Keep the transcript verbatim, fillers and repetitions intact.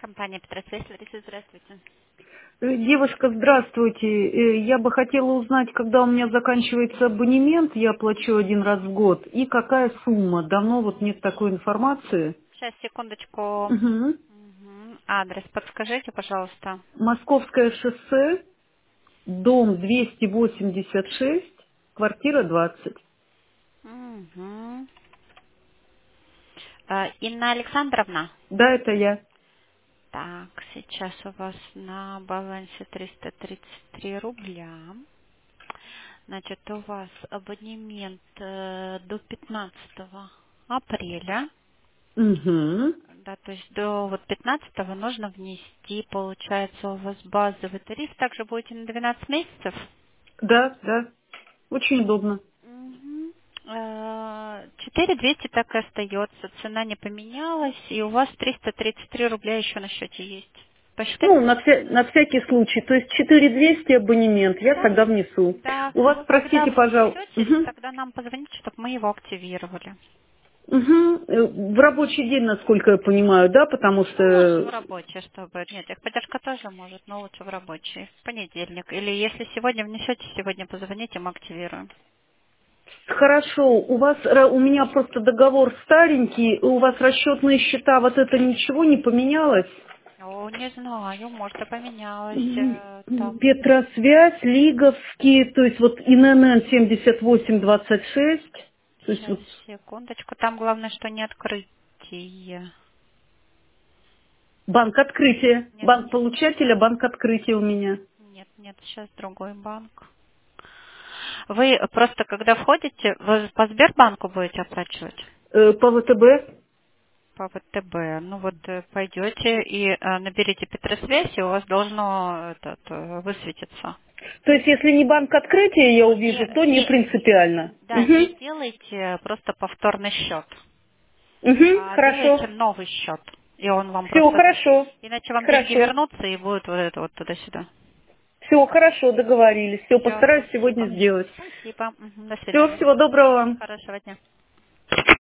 Компания Петросвязь, Лариса, здравствуйте. Э, Девушка, здравствуйте. Э, Я бы хотела узнать, когда у меня заканчивается абонемент, я плачу один раз в год, и какая сумма. Давно вот нет такой информации. Сейчас, секундочку. Мгм. Мгм. Адрес подскажите, пожалуйста. Московское шоссе, дом двести восемьдесят шесть, квартира двадцать. Мгм. Э, Инна Александровна. Да, это я. Так, сейчас у вас на балансе триста тридцать три рубля. Значит, у вас абонемент э, до пятнадцатого апреля. Угу. Да, то есть до вот пятнадцатого нужно внести, получается, у вас базовый тариф. Также будете на двенадцать месяцев. Да, да. Очень удобно. Мгм. Э, четыре двести так и остается, цена не поменялась, и у вас триста тридцать три рубля еще на счете есть. Посчитать? Ну, на, вся- на всякий случай. То есть четыре двести абонемент я Да. тогда внесу. Да, У вас, вы когда простите, внесете, пожалуйста. тогда нам позвоните, чтобы мы его активировали. Угу. В рабочий день, насколько я понимаю, да, потому Ну, лучше в что... рабочее, чтобы... Нет, техподдержка тоже может, но лучше в рабочий. В понедельник. Или если сегодня внесете, сегодня позвоните, мы активируем. Хорошо, у вас, ра- у меня просто договор старенький, у вас расчетные счета, вот это ничего не поменялось? О, не знаю, может, и поменялось. М, э, м, Там... Петросвязь, Лиговский, то есть вот ИНН семьдесят восемь двадцать шесть, то есть Сейчас, вот секундочку. Там главное, что не открытие. банк открытия, Нет, банк нет, получателя, банк открытия у меня. нет, нет, сейчас другой банк. Вы просто, когда входите, вы по Сбербанку будете оплачивать? Э, По ВТБ? По ВТБ. Ну вот э, пойдете и э, наберите Петросвязь, и у вас должно этот, э, высветиться. То есть если не банк открытия я увижу, Не, то не не, принципиально. да, не Угу. делайте просто повторный счет, Угу, а делайте хорошо. новый счет. И он вам Все, просто... хорошо. Иначе вам деньги Хорошо. вернутся, и будет вот это вот туда-сюда. Все, хорошо, договорились. Все, Все, постараюсь сегодня спасибо. сделать. Спасибо. Мгм, до Все, свидания. всего доброго вам. Хорошего дня.